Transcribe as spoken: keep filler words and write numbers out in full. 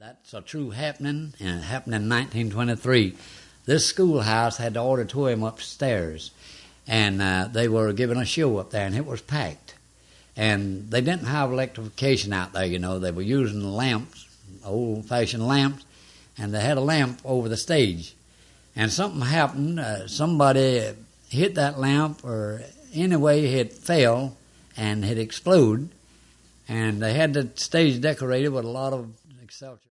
That's a true happening, and it happened in nineteen twenty-three. This schoolhouse had the auditorium upstairs, and uh, they were giving a show up there, and it was packed. And they didn't have electrification out there, you know. They were using lamps, old-fashioned lamps, and they had a lamp over the stage. And something happened. Uh, somebody hit that lamp, or anyway, it fell, and it exploded. And they had the stage decorated with a lot of excelsior.